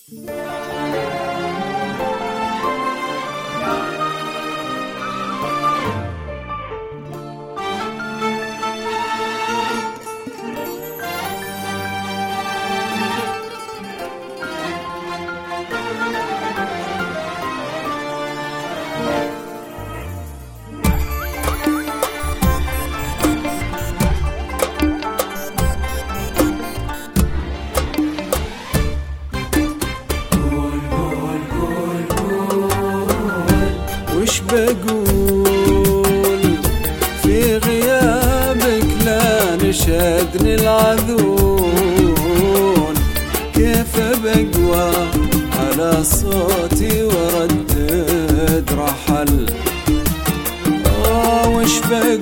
وش بقول في غيابك؟ لا نشدني العذول، كيف بقوى على صوتي وردد رحل؟ وش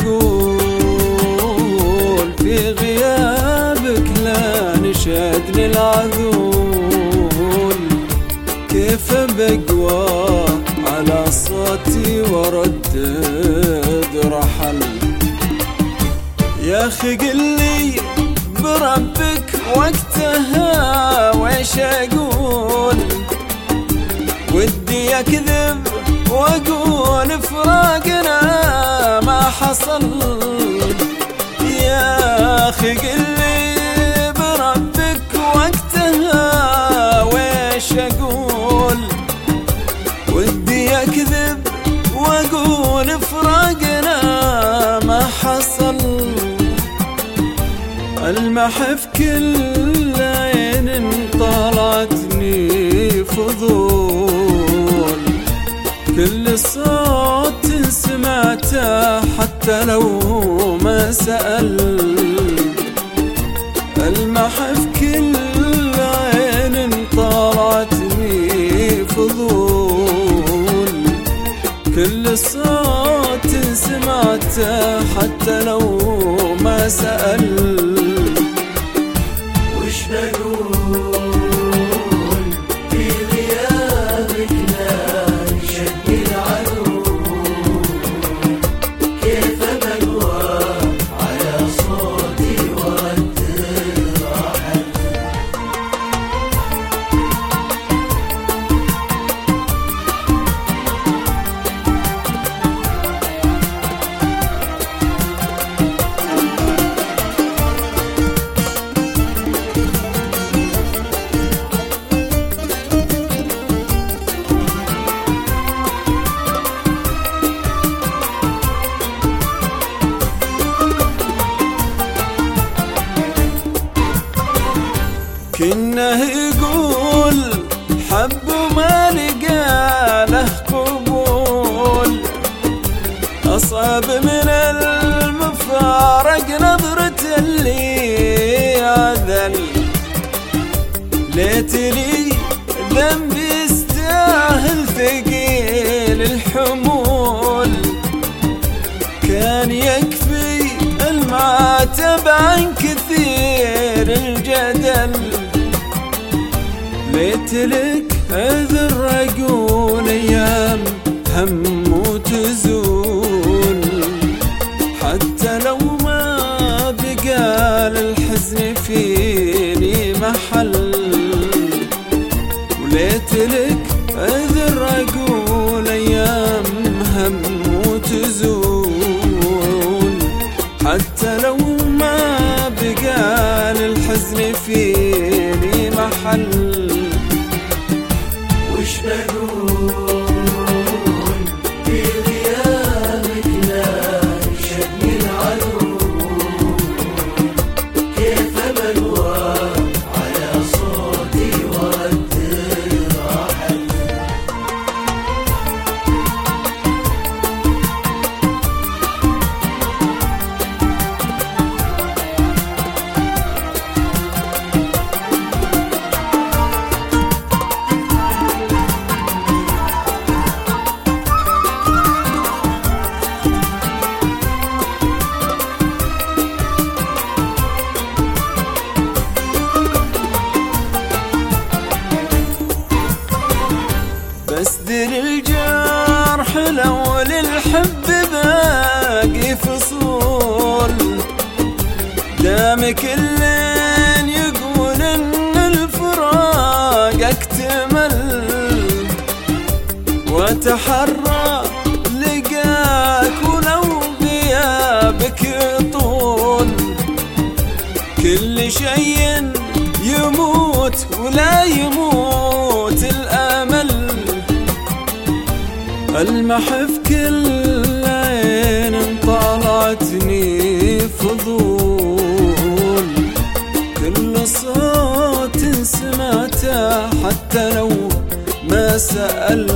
بقول في غيابك؟ لا نشدني العذول، كيف بقوى على صوتي وردد رحل؟ يا أخي قلي بربك وقتها ويش أقول؟ ودي أكذب وأقول فراقنا ما حصل. يا أخي قلي بربك وقتها ويش أقول؟ ودي أكذب وأقول فراقنا ما حصل. المحف كل عين طالعتني فضول، كل صوت سمعته حتى لو ما سأل. المحف كل عين طالعتني فضول، كل صوت سمعته حتى لو ما سأل. وش بقول في غيابك؟ لا نشدني العذول، كيف بقوى على صوتي وردد رحل؟ كنه يقول حب وما لقى له قبول، أصعب من المفارق نظرة اللي عذل. ليتلي ذنبي يستاهل ثقيل الحمول، كان يكفي المعاتب عن كثير الجدل. ليتلك عذر أقول أيام هم وتزول، حتى لو ما بقى للحزن فيني محل. وليتلك عذر أقول أيام هم وتزول، حتى لو ما بقى للحزن فيني محل. وش بقول في غيابك؟ لا نشدني العذول، كيف بقوى على صوتي وردد رحل؟ بسدر الجرح لو للحب باقي فصول، دام كل يقول ان الفراق اكتمل. يتحرى لقاك ولو غيابك يطول. كل شيء يموت ولا يموت الأمل، ألمح في كل عين طالعتني فضول. كل صوت سمعته حتى لو ما سأل،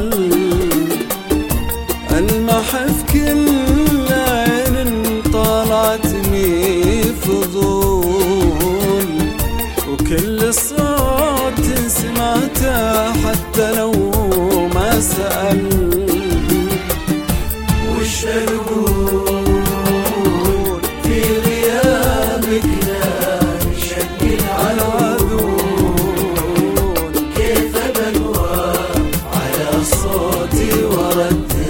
ألمح في كل عين طالعتني فضول. وكل صوت سمعته حتى لو ما سأل. وش نقول في غيابك نار شق العذول، كيف بلوى على صوتي وردي